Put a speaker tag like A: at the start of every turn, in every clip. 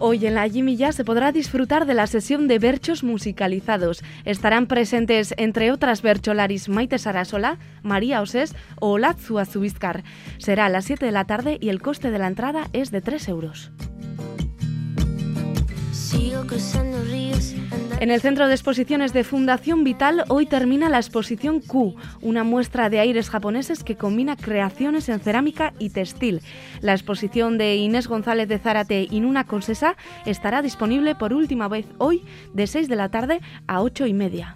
A: Hoy en la Jimmy Jazz se podrá disfrutar de la sesión de berchos musicalizados. Estarán presentes, entre otras bercholaris, Maite Sarasola, María Osés o Olatzu Azubizkar. Será a las 7 de la tarde y el coste de la entrada es de 3 euros. En el Centro de Exposiciones de Fundación Vital hoy termina la exposición Q, una muestra de aires japoneses que combina creaciones en cerámica y textil. La exposición de Inés González de Zárate y Nuna Consesa estará disponible por última vez hoy de 6 de la tarde a 8:30.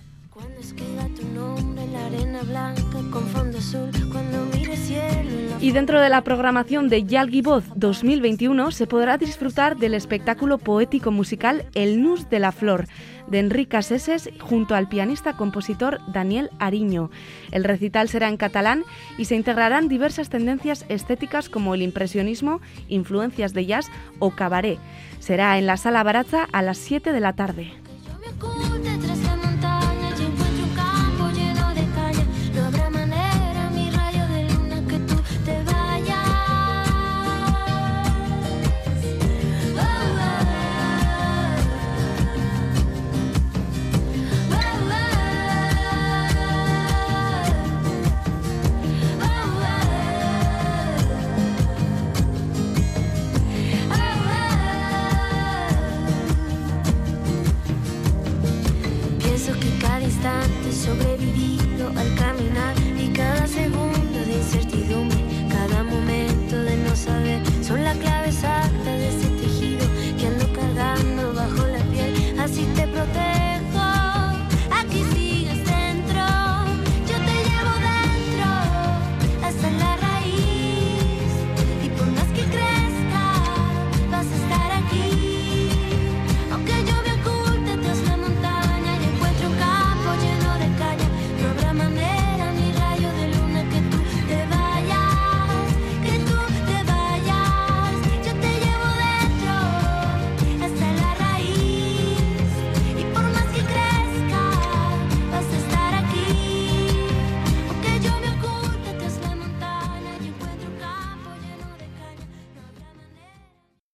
A: Y dentro de la programación de Yalgi Voz 2021 se podrá disfrutar del espectáculo poético musical El Nus de la Flor, de Enrique Seses, junto al pianista-compositor Daniel Ariño. El recital será en catalán y se integrarán diversas tendencias estéticas como el impresionismo, influencias de jazz o cabaret. Será en la Sala Baratza a las 7 de la tarde.